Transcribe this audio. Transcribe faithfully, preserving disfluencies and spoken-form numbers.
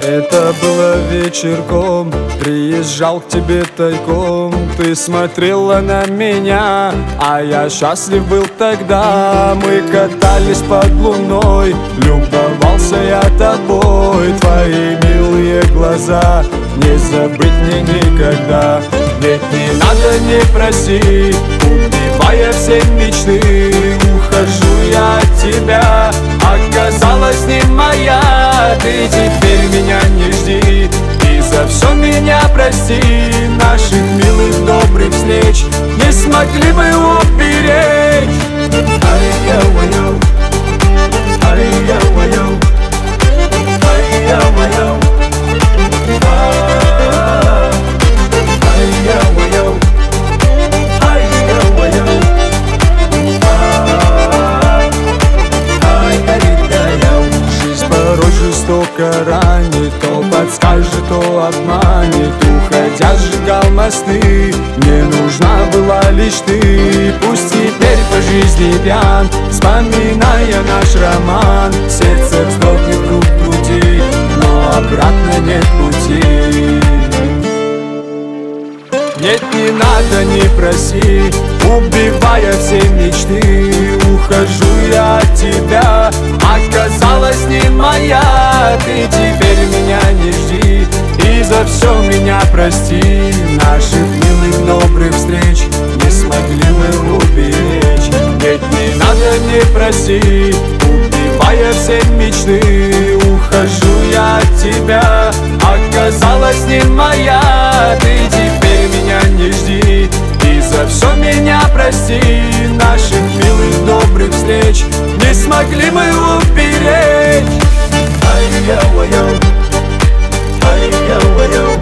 Это было вечерком, приезжал к тебе тайком. Ты смотрела на меня, а я счастлив был тогда. Мы катались под луной, любовался я тобой. Твои милые глаза не забыть мне никогда. Ведь не надо, не проси, убивая все мечты. Ухожу я от тебя, оказалась не моя. Ты теперь меня не жди и за все меня прости. Наших милых добрых встреч не смогли бы уберечь. Ай-я-ой-ой, ай-я-ой-ой, ай-я-ой-ой, ай-я-ой-ой, ай-я-ой-ой, ай-я-ой-ой. Жизнь порой жестоко ранит, то подскажет, то обманет. Уходя сжигал мосты, мне нужна была лишь ты. Пусть теперь по жизни пьян, вспоминая наш роман. Сердце вздрогнет вдруг в груди, но обратно нет пути. Нет, не надо, не проси, убивая все мечты. Ухожу я от тебя, оказалась не моя. Ты теперь меня не жди и за все меня прости. Наших милых добрых встреч не смогли мы уберечь. Ведь не надо, не проси, убивая все мечты. Ухожу я от тебя, оказалась не моя. Ты теперь меня не жди и за все меня прости. Наших милых добрых встреч не смогли мы уберечь. Ай-я-ой-ой, ай-я-ой-ой.